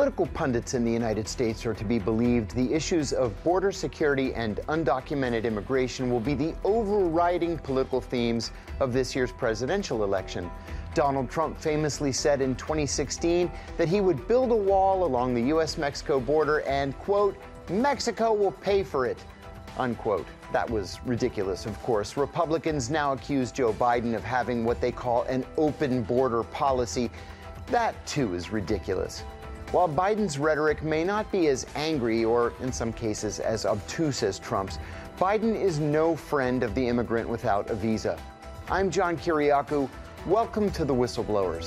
political pundits in the United States are to be believed, the issues of border security and undocumented immigration will be the overriding political themes of this year's presidential election. Donald Trump famously said in 2016 that he would build a wall along the U.S.-Mexico border and, quote, Mexico will pay for it, unquote. That was ridiculous, of course. Republicans now accuse Joe Biden of having what they call an open border policy. That, too, is ridiculous. While Biden's rhetoric may not be as angry or, in some cases, as obtuse as Trump's, Biden is no friend of the immigrant without a visa. I'm John Kiriakou. Welcome to The Whistleblowers.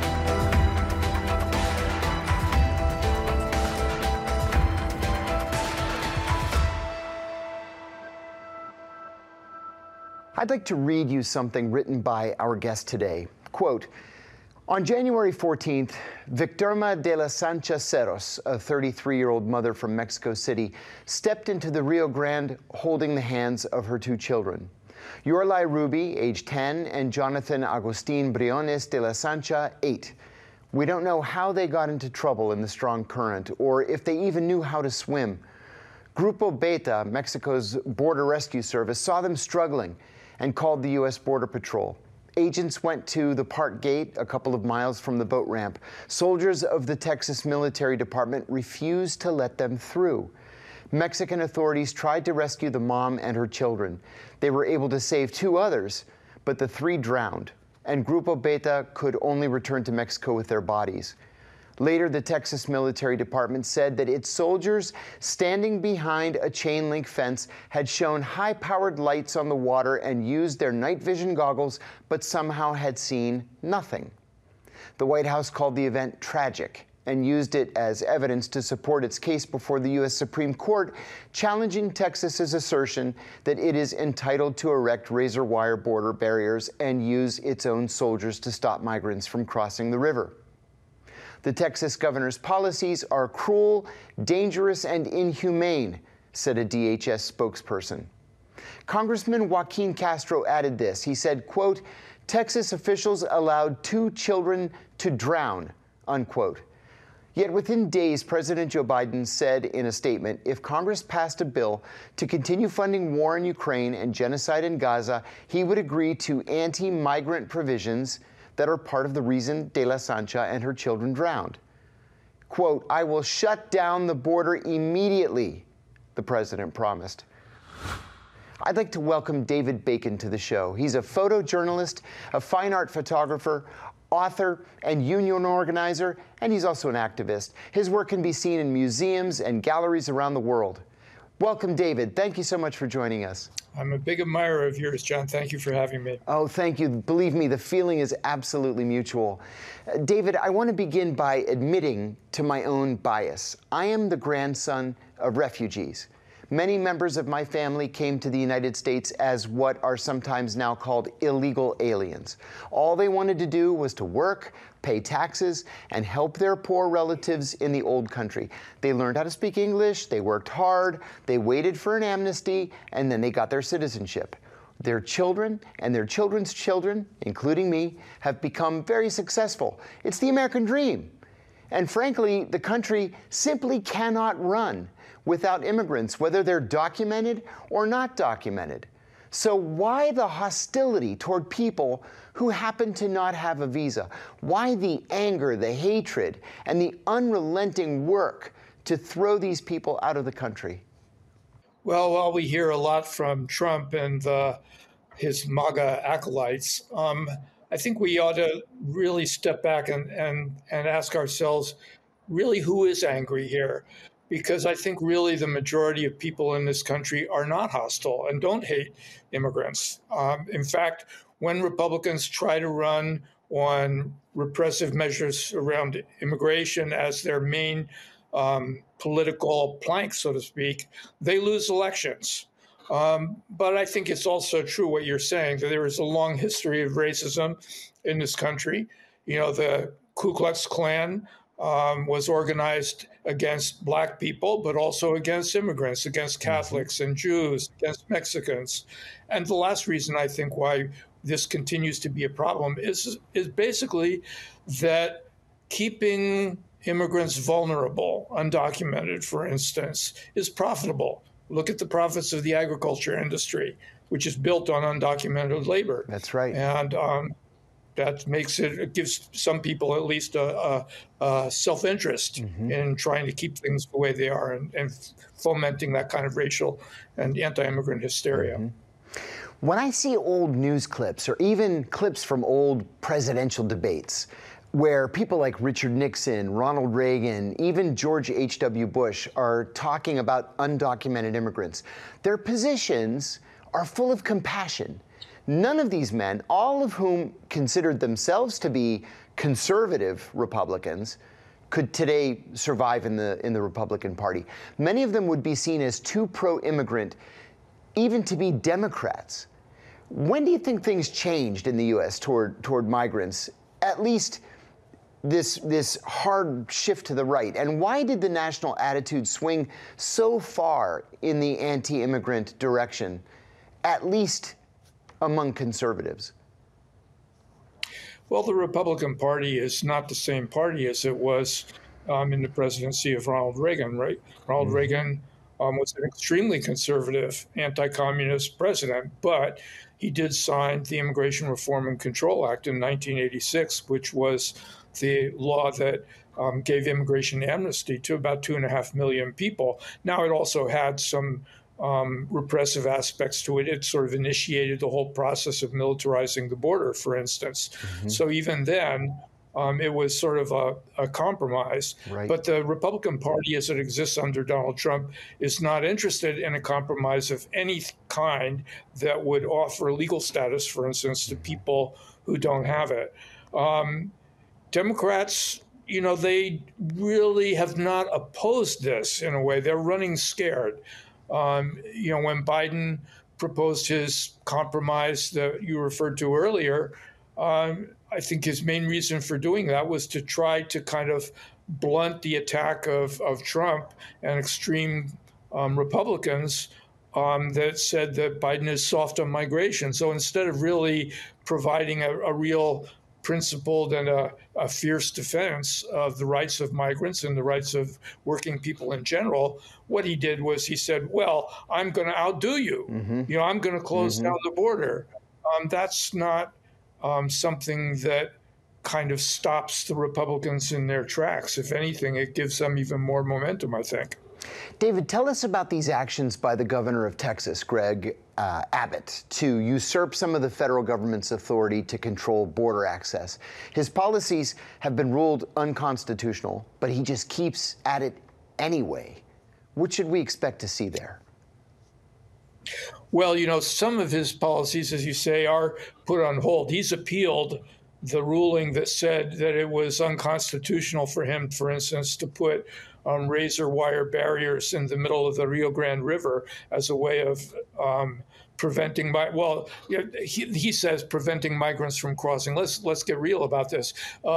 I'd like to read you something written by our guest today. Quote, on January 14th, Victorma de la Sancha Ceros, a 33-year-old mother from Mexico City, stepped into the Rio Grande holding the hands of her two children. Yorlai Ruby, age 10, and Jonathan Agustin Briones de la Sancha, 8. We don't know how they got into trouble in the strong current, or if they even knew how to swim. Grupo Beta, Mexico's border rescue service, saw them struggling and called the U.S. Border Patrol. Agents went to the park gate a couple of miles from the boat ramp. Soldiers of the Texas Military Department refused to let them through. Mexican authorities tried to rescue the mom and her children. They were able to save 2 others, but the 3 drowned, and Grupo Beta could only return to Mexico with their bodies. Later, the Texas Military Department said that its soldiers standing behind a chain-link fence had shown high-powered lights on the water and used their night vision goggles, but somehow had seen nothing. The White House called the event tragic and used it as evidence to support its case before the U.S. Supreme Court, challenging Texas's assertion that it is entitled to erect razor-wire border barriers and use its own soldiers to stop migrants from crossing the river. The Texas governor's policies are cruel, dangerous, and inhumane, said a DHS spokesperson. Congressman Joaquin Castro added this. He said, quote, Texas officials allowed 2 children to drown, unquote. Yet within days, President Joe Biden said in a statement, if Congress passed a bill to continue funding war in Ukraine and genocide in Gaza, he would agree to anti-migrant provisions that are part of the reason De La Sancha and her children drowned. Quote, I will shut down the border immediately, the president promised. I'd like to welcome David Bacon to the show. He's a photojournalist, a fine art photographer, author, and union organizer, and he's also an activist. His work can be seen in museums and galleries around the world. Welcome, David. Thank you so much for joining us. I'm a big admirer of yours, John. Thank you for having me. Oh, thank you. Believe me, the feeling is absolutely mutual. David, I want to begin by admitting to my own bias. I am the grandson of refugees. Many members of my family came to the United States as what are sometimes now called illegal aliens. All they wanted to do was to work, pay taxes, and help their poor relatives in the old country. They learned how to speak English, they worked hard, they waited for an amnesty, and then they got their citizenship. Their children and their children's children, including me, have become very successful. It's the American dream. And frankly, the country simply cannot run without immigrants, whether they're documented or not documented. So why the hostility toward people who happen to not have a visa? Why the anger, the hatred, and the unrelenting work to throw these people out of the country? Well, while we hear a lot from Trump and his MAGA acolytes, I think we ought to really step back and ask ourselves, really, who is angry here? Because I think really the majority of people in this country are not hostile and don't hate immigrants. In fact, when Republicans try to run on repressive measures around immigration as their main political plank, so to speak, they lose elections. But I think it's also true what you're saying, that there is a long history of racism in this country. You know, the Ku Klux Klan was organized against Black people, but also against immigrants, against Catholics and Jews, against Mexicans. And the last reason I think why this continues to be a problem is basically that keeping immigrants vulnerable, undocumented, for instance, is profitable. Look at the profits of the agriculture industry, which is built on undocumented labor. That's right. And that makes it gives some people at least a self-interest in trying to keep things the way they are and fomenting that kind of racial and anti-immigrant hysteria. When I see old news clips or even clips from old presidential debates where people like Richard Nixon, Ronald Reagan, even George H.W. Bush are talking about undocumented immigrants, their positions are full of compassion. None of these men, all of whom considered themselves to be conservative Republicans, could today survive in the Republican Party. Many of them would be seen as too pro-immigrant even to be Democrats. When do you think things changed in the U.S. toward migrants, at least this hard shift to the right? And why did the national attitude swing so far in the anti-immigrant direction, at least among conservatives? Well, the Republican Party is not the same party as it was in the presidency of Ronald Reagan, right? Ronald Reagan was an extremely conservative, anti-communist president, but he did sign the Immigration Reform and Control Act in 1986, which was the law that gave immigration amnesty to about 2.5 million people. Now, it also had some repressive aspects to it. It sort of initiated the whole process of militarizing the border, for instance. So even then, it was sort of a compromise. Right. But the Republican Party, as it exists under Donald Trump, is not interested in a compromise of any kind that would offer legal status, for instance, to people who don't have it. Democrats, they really have not opposed this in a way. They're running scared. When Biden proposed his compromise that you referred to earlier, I think his main reason for doing that was to try to kind of blunt the attack of Trump and extreme Republicans that said that Biden is soft on migration. So instead of really providing a real principled and a fierce defense of the rights of migrants and the rights of working people in general, what he did was he said, well, I'm going to outdo you. I'm going to close down the border. That's not something that kind of stops the Republicans in their tracks. If anything, it gives them even more momentum, I think. David, tell us about these actions by the governor of Texas, Greg Abbott, to usurp some of the federal government's authority to control border access. His policies have been ruled unconstitutional, but he just keeps at it anyway. What should we expect to see there? Well, some of his policies, as you say, are put on hold. He's appealed the ruling that said that it was unconstitutional for him, for instance, to put razor wire barriers in the middle of the Rio Grande River as a way of preventing he says preventing migrants from crossing. Let's get real about this.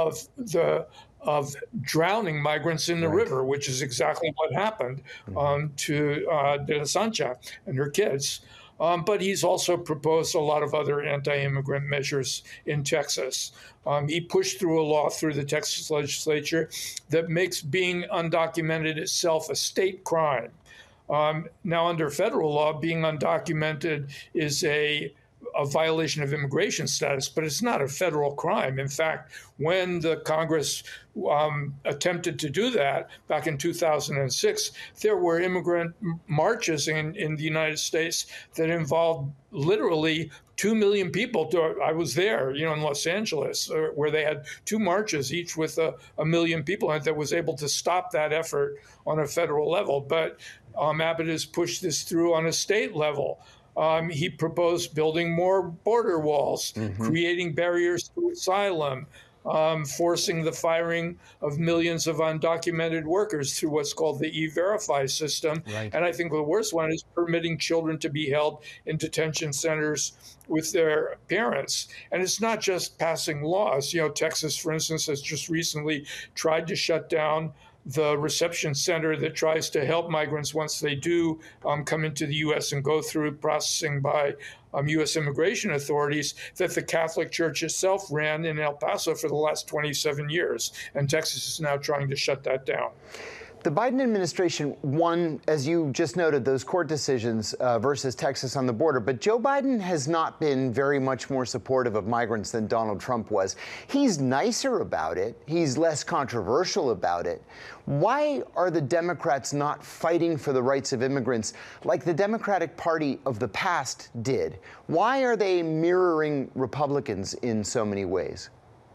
Of drowning migrants in the river, which is exactly what happened to De La Sancha and her kids. But he's also proposed a lot of other anti-immigrant measures in Texas. He pushed through a law through the Texas legislature that makes being undocumented itself a state crime. Now, under federal law, being undocumented is a violation of immigration status, but it's not a federal crime. In fact, when the Congress attempted to do that back in 2006, there were immigrant marches in the United States that involved literally 2 million people. I was there, in Los Angeles, where they had 2 marches, each with a million people, and that was able to stop that effort on a federal level. But Abbott has pushed this through on a state level. He proposed building more border walls, creating barriers to asylum, forcing the firing of millions of undocumented workers through what's called the E-Verify system. Right. And I think the worst one is permitting children to be held in detention centers with their parents. And it's not just passing laws. Texas, for instance, has just recently tried to shut down the reception center that tries to help migrants once they do come into the U.S. and go through processing by U.S. immigration authorities, that the Catholic Church itself ran in El Paso for the last 27 years. And Texas is now trying to shut that down. The Biden administration won, as you just noted, those court decisions versus Texas on the border, but Joe Biden has not been very much more supportive of migrants than Donald Trump was. He's nicer about it. He's less controversial about it. Why are the Democrats not fighting for the rights of immigrants like the Democratic Party of the past did? Why are they mirroring Republicans in so many ways?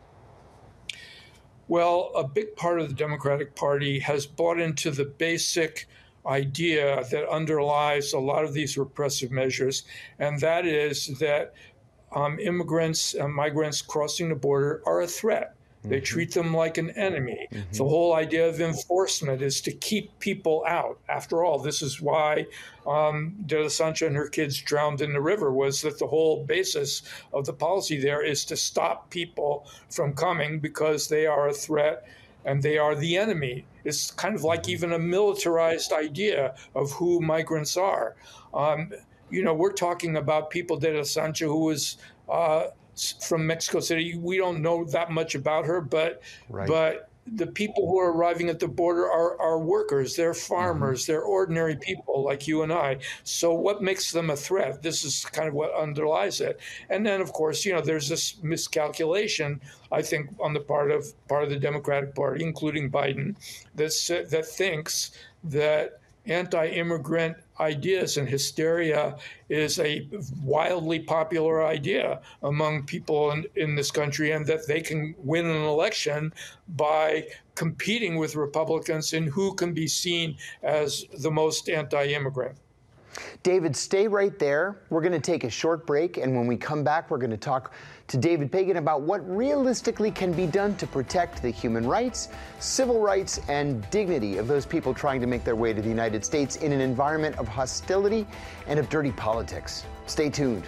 Well, a big part of the Democratic Party has bought into the basic idea that underlies a lot of these repressive measures, and that is that immigrants and migrants crossing the border are a threat. They treat them like an enemy. The whole idea of enforcement is to keep people out. After all, this is why De La Sancha and her kids drowned in the river, was that the whole basis of the policy there is to stop people from coming because they are a threat and they are the enemy. It's kind of like even a militarized idea of who migrants are. You know, we're talking about people, De La Sancha, who was from Mexico City. We don't know that much about her, but the people who are arriving at the border are workers, they're farmers, they're ordinary people like you and I. So what makes them a threat? This is kind of what underlies it. And then, of course, you know, there's this miscalculation, I think, on the part of the Democratic Party, including Biden, that thinks that anti-immigrant ideas and hysteria is a wildly popular idea among people in this country, and that they can win an election by competing with Republicans in who can be seen as the most anti-immigrant. David, stay right there. We're going to take a short break, and when we come back, we're going to talk to David Pagan about what realistically can be done to protect the human rights, civil rights, and dignity of those people trying to make their way to the United States in an environment of hostility and of dirty politics. Stay tuned.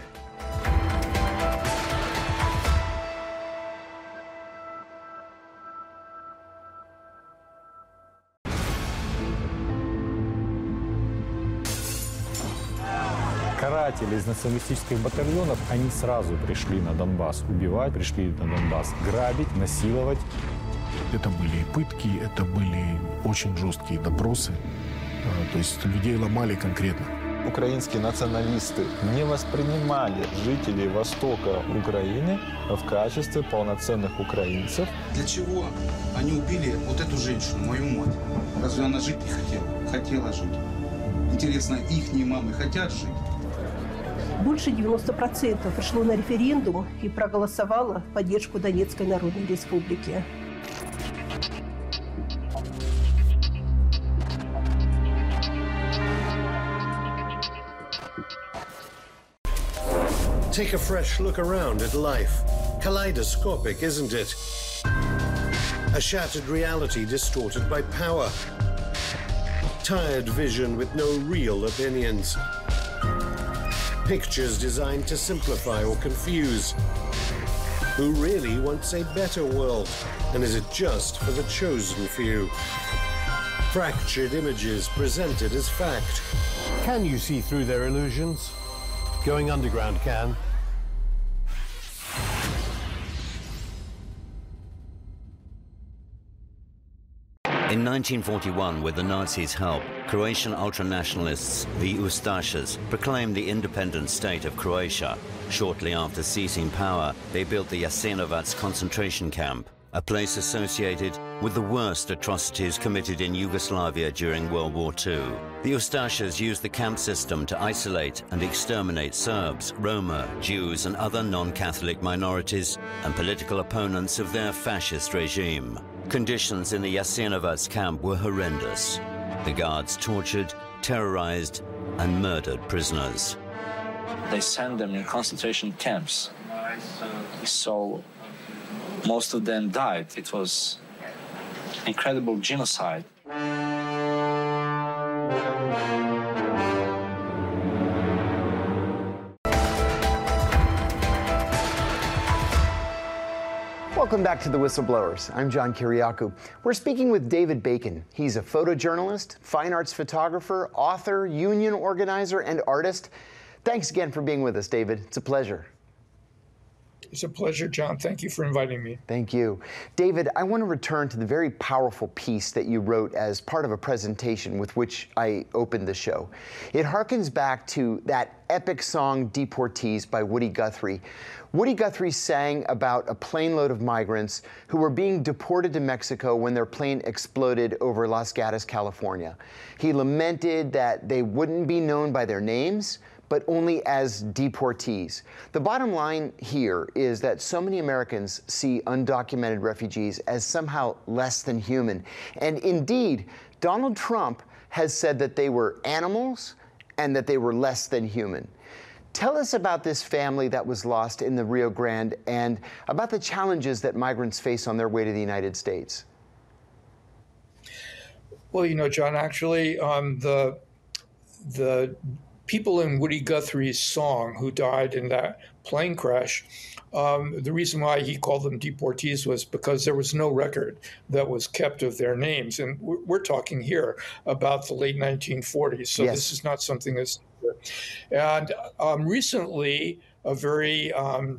Каратели из националистических батальонов, они сразу пришли на Донбасс убивать, пришли на Донбасс грабить, насиловать. Это были пытки, это были очень жесткие допросы. То есть людей ломали конкретно. Украинские националисты не воспринимали жителей востока Украины в качестве полноценных украинцев. Для чего они убили вот эту женщину, мою мать? Разве она жить не хотела? Хотела жить. Интересно, ихние мамы хотят жить? Больше 90% пришло на референдум и проголосовало в поддержку Донецкой Народной Республики. Take a fresh look around at life. Kaleidoscopic, isn't it? A shattered reality distorted by power. Tired vision with no real opinions. Pictures designed to simplify or confuse. Who really wants a better world? And is it just for the chosen few? Fractured images presented as fact. Can you see through their illusions? Going underground can. In 1941, with the Nazis' help, Croatian ultranationalists, the Ustašas, proclaimed the independent state of Croatia. Shortly after seizing power, they built the Jasenovac concentration camp, a place associated with the worst atrocities committed in Yugoslavia during World War II. The Ustašas used the camp system to isolate and exterminate Serbs, Roma, Jews, and other non-Catholic minorities and political opponents of their fascist regime. Conditions in the Jasenovac camp were horrendous. The guards tortured, terrorized, and murdered prisoners. They sent them in concentration camps. So most of them died. It was incredible genocide. Welcome back to The Whistleblowers. I'm John Kiriakou. We're speaking with David Bacon. He's a photojournalist, fine arts photographer, author, union organizer, and artist. Thanks again for being with us, David. It's a pleasure. It's a pleasure, John. Thank you for inviting me. Thank you. David, I want to return to the very powerful piece that you wrote as part of a presentation with which I opened the show. It harkens back to that epic song, Deportees, by Woody Guthrie. Woody Guthrie sang about a plane load of migrants who were being deported to Mexico when their plane exploded over Los Gatos, California. He lamented that they wouldn't be known by their names, but only as deportees. The bottom line here is that so many Americans see undocumented refugees as somehow less than human. And indeed, Donald Trump has said that they were animals and that they were less than human. Tell us about this family that was lost in the Rio Grande and about the challenges that migrants face on their way to the United States. Well, you know, John, actually, the people in Woody Guthrie's song who died in that plane crash, the reason why he called them deportees was because there was no record that was kept of their names. And we're talking here about the late 1940s. So yes. This is not something that's... And recently, a very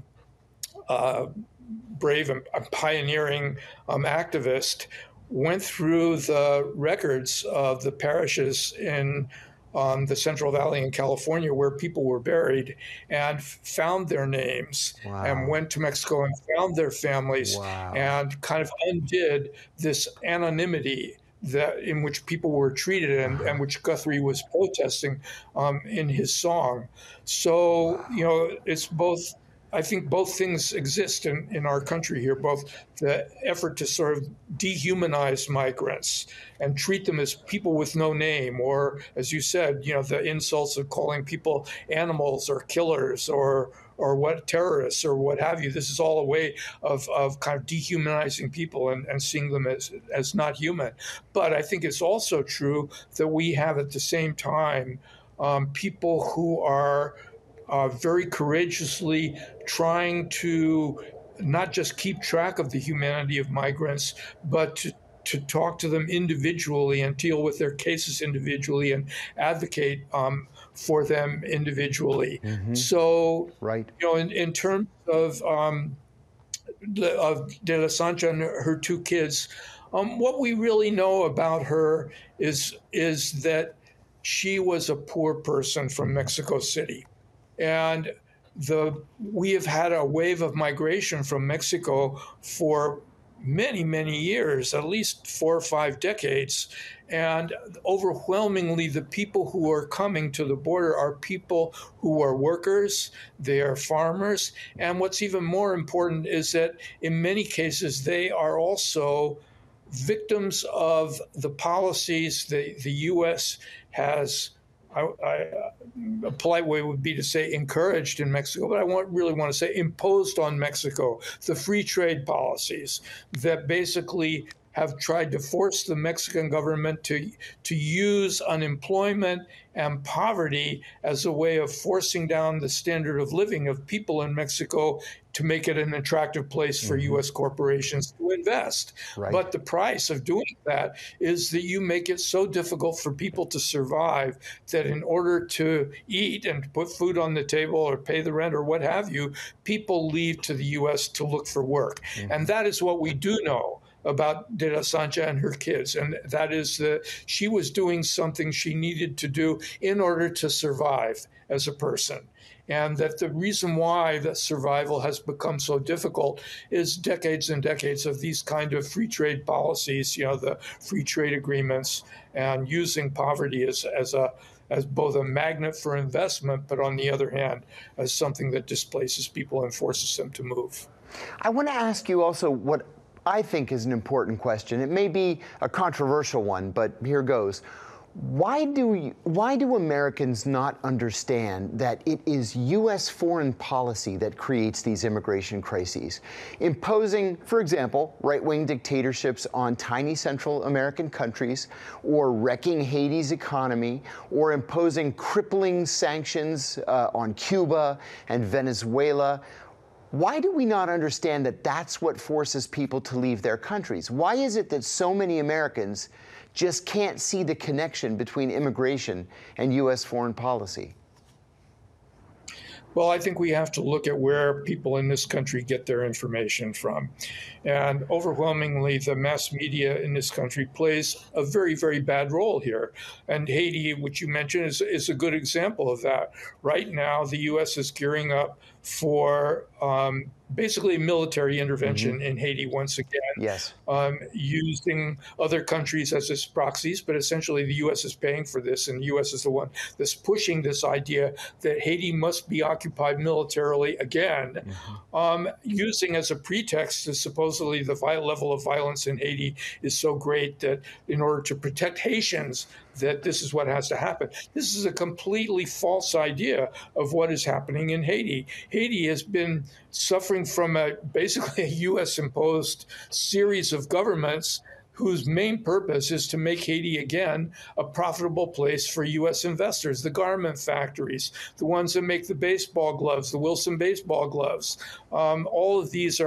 brave and pioneering activist went through the records of the parishes in the Central Valley in California where people were buried and found their names. Wow. And went to Mexico and found their families. Wow. And kind of undid this anonymity that in which people were treated and which Guthrie was protesting in his song. So, wow. You know, it's both, I think both things exist in our country here, both the effort to sort of dehumanize migrants and treat them as people with no name, or, as you said, you know, the insults of calling people animals or killers or what, terrorists or what have you. This is all a way of kind of dehumanizing people and seeing them as not human. But I think it's also true that we have at the same time people who are very courageously trying to not just keep track of the humanity of migrants, but to talk to them individually and deal with their cases individually and advocate for them individually. Mm-hmm. So, right. You know, in terms of De La Sancha and her two kids, what we really know about her is that she was a poor person from Mexico City. And we have had a wave of migration from Mexico for many, many years, at least 4 or 5 decades. And overwhelmingly, the people who are coming to the border are people who are workers, they are farmers. And what's even more important is that in many cases, they are also victims of the policies the U.S. has. A polite way would be to say encouraged in Mexico, but I really want to say imposed on Mexico, the free trade policies that basically have tried to force the Mexican government to use unemployment and poverty as a way of forcing down the standard of living of people in Mexico to make it an attractive place for mm-hmm. U.S. corporations to invest. Right. But the price of doing that is that you make it so difficult for people to survive that in order to eat and put food on the table or pay the rent or what have you, people leave to the U.S. to look for work. Mm-hmm. And that is what we do know about De La Sancha and her kids, and that is that she was doing something she needed to do in order to survive as a person. And that the reason why the survival has become so difficult is decades and decades of these kind of free trade policies, you know, the free trade agreements, and using poverty as both a magnet for investment, but on the other hand, as something that displaces people and forces them to move. I want to ask you also what I think is an important question. It may be a controversial one, but here goes. Why do Americans not understand that it is U.S. foreign policy that creates these immigration crises? Imposing, for example, right-wing dictatorships on tiny Central American countries, or wrecking Haiti's economy, or imposing crippling sanctions on Cuba and Venezuela. Why do we not understand that that's what forces people to leave their countries? Why is it that so many Americans just can't see the connection between immigration and U.S. foreign policy? Well, I think we have to look at where people in this country get their information from. And overwhelmingly, the mass media in this country plays a very, very bad role here. And Haiti, which you mentioned, is a good example of that. Right now, the U.S. is gearing up for basically military intervention in Haiti once again, yes, using other countries as its proxies, but essentially the U.S. is paying for this, and the U.S. is the one that's pushing this idea that Haiti must be occupied militarily again, using as a pretext that supposedly the level of violence in Haiti is so great that in order to protect Haitians, that this is what has to happen. This is a completely false idea of what is happening in Haiti. Haiti has been suffering from basically a U.S.-imposed series of governments whose main purpose is to make Haiti again a profitable place for U.S. investors, the garment factories, the ones that make the baseball gloves, the Wilson baseball gloves. All of these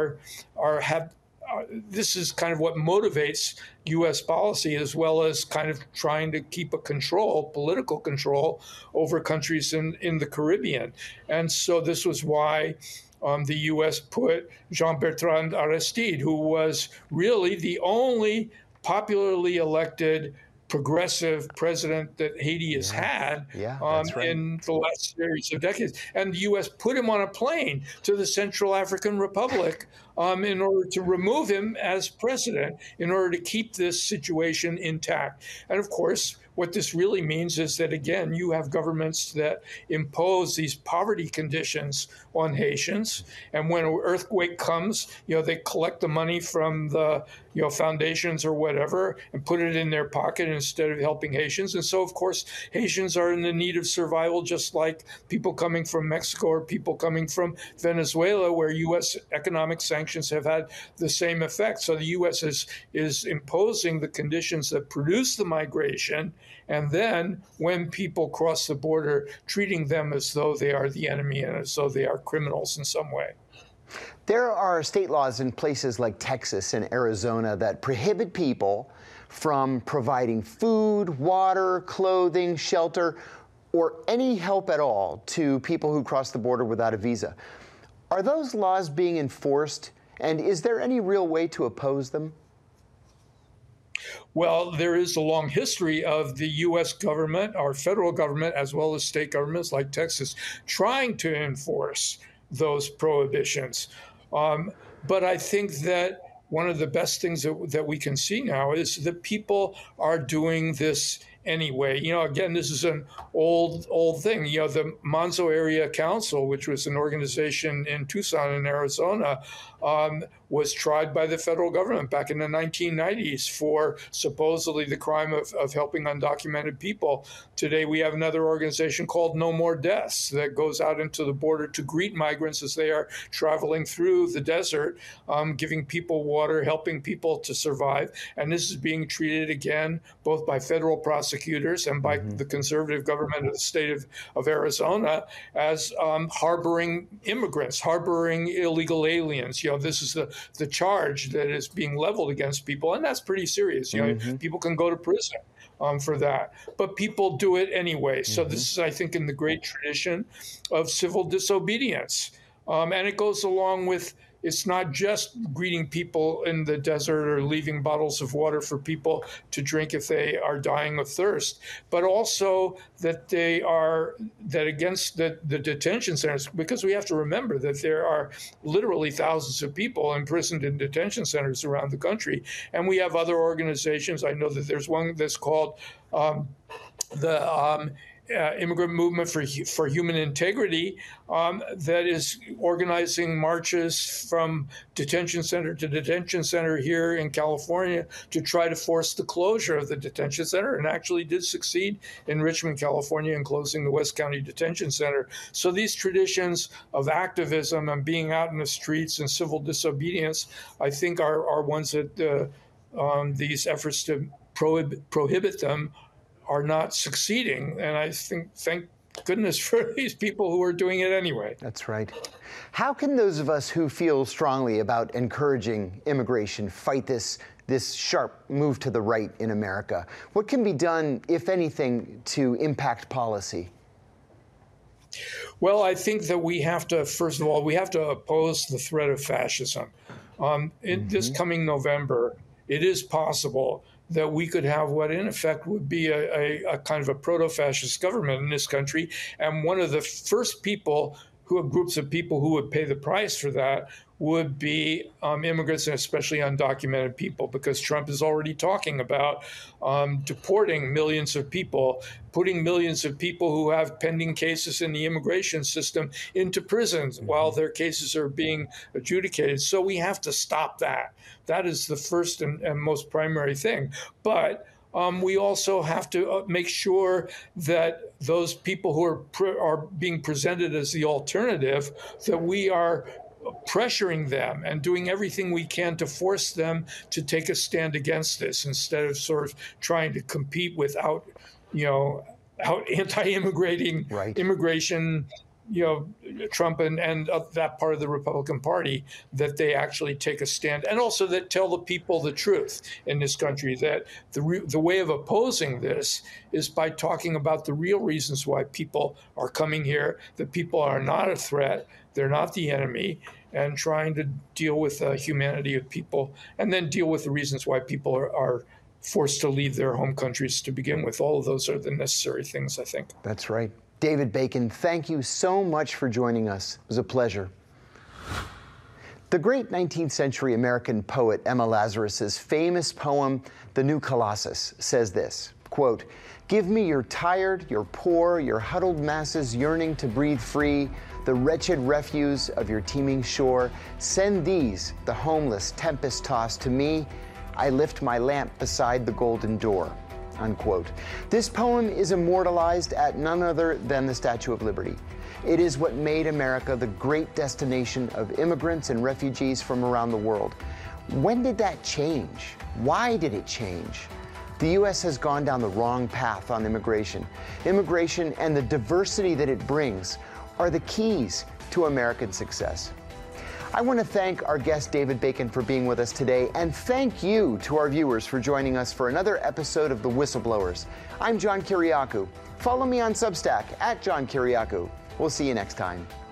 this is kind of what motivates U.S. policy, as well as kind of trying to keep political control over countries in the Caribbean. And so this was why the U.S. put Jean-Bertrand Aristide, who was really the only popularly elected progressive president that Haiti has had in the last series of decades. And the U.S. put him on a plane to the Central African Republic in order to remove him as president, in order to keep this situation intact. And of course, what this really means is that, again, you have governments that impose these poverty conditions on Haitians. And when an earthquake comes, they collect the money from the foundations or whatever and put it in their pocket instead of helping Haitians. And so, of course, Haitians are in the need of survival, just like people coming from Mexico or people coming from Venezuela, where U.S. economic sanctions have had the same effect. So the U.S. is imposing the conditions that produce the migration, and then when people cross the border, treating them as though they are the enemy and as though they are criminals in some way. There are state laws in places like Texas and Arizona that prohibit people from providing food, water, clothing, shelter, or any help at all to people who cross the border without a visa. Are those laws being enforced, and is there any real way to oppose them? Well, there is a long history of the U.S. government, our federal government, as well as state governments like Texas, trying to enforce those prohibitions. But I think that one of the best things that we can see now is that people are doing this anyway. Again, this is an old thing. The Monzo Area Council, which was an organization in Tucson in Arizona, was tried by the federal government back in the 1990s for supposedly the crime of helping undocumented people. Today, we have another organization called No More Deaths that goes out into the border to greet migrants as they are traveling through the desert, giving people water, helping people to survive. And this is being treated again, both by federal prosecutors and by the conservative government of the state of Arizona as harboring immigrants, harboring illegal aliens. This is the charge that is being leveled against people, and that's pretty serious. People can go to prison for that, but people do it anyway. So this is, I think, in the great tradition of civil disobedience, and it goes along with. It's not just greeting people in the desert or leaving bottles of water for people to drink if they are dying of thirst, but also that against the detention centers, because we have to remember that there are literally thousands of people imprisoned in detention centers around the country. And we have other organizations. I know that there's one that's called the Immigrant Movement for Human Integrity that is organizing marches from detention center to detention center here in California to try to force the closure of the detention center, and actually did succeed in Richmond, California, in closing the West County Detention Center. So these traditions of activism and being out in the streets and civil disobedience, I think, are ones that these efforts to prohibit them are not succeeding. And I think, thank goodness for these people who are doing it anyway. That's right. How can those of us who feel strongly about encouraging immigration fight this sharp move to the right in America? What can be done, if anything, to impact policy? Well, I think that we have to, first of all, we have to oppose the threat of fascism. In this coming November, it is possible that we could have what in effect would be a kind of a proto-fascist government in this country. And one of the first groups of people who would pay the price for that would be immigrants, and especially undocumented people, because Trump is already talking about deporting millions of people, putting millions of people who have pending cases in the immigration system into prisons while their cases are being adjudicated. So we have to stop that. That is the first and most primary thing. But we also have to make sure that those people who are being presented as the alternative, that we are pressuring them and doing everything we can to force them to take a stand against this, instead of sort of trying to compete without anti-immigrating immigration, Trump and that part of the Republican Party, that they actually take a stand, and also that tell the people the truth in this country, that the way of opposing this is by talking about the real reasons why people are coming here, that people are not a threat, they're not the enemy, and trying to deal with the humanity of people, and then deal with the reasons why people are forced to leave their home countries to begin with. All of those are the necessary things, I think. That's right. David Bacon, thank you so much for joining us. It was a pleasure. The great 19th century American poet Emma Lazarus's famous poem, The New Colossus, says this, quote, "Give me your tired, your poor, your huddled masses yearning to breathe free, the wretched refuse of your teeming shore. Send these, the homeless, tempest-tossed, to me. I lift my lamp beside the golden door." Unquote. This poem is immortalized at none other than the Statue of Liberty. It is what made America the great destination of immigrants and refugees from around the world. When did that change? Why did it change? The U.S. has gone down the wrong path on immigration. Immigration and the diversity that it brings are the keys to American success. I want to thank our guest David Bacon for being with us today, and thank you to our viewers for joining us for another episode of The Whistleblowers. I'm John Kiriakou. Follow me on Substack @John Kiriakou. We'll see you next time.